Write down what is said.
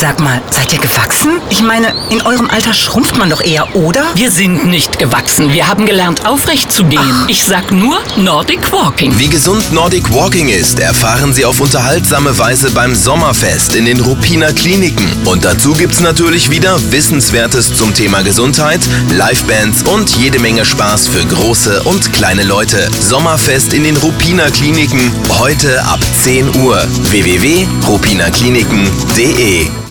Sag mal, seid ihr gewachsen? Ich meine, in eurem Alter schrumpft man doch eher, oder? Wir sind nicht gewachsen. Wir haben gelernt, aufrecht zu gehen. Ach. Ich sag nur Nordic Walking. Wie gesund Nordic Walking ist, erfahren Sie auf unterhaltsame Weise beim Sommerfest in den Ruppiner Kliniken. Und dazu gibt's natürlich wieder Wissenswertes zum Thema Gesundheit, Livebands und jede Menge Spaß für große und kleine Leute. Sommerfest in den Ruppiner Kliniken, heute ab 10 Uhr. www.ruppinerkliniken.de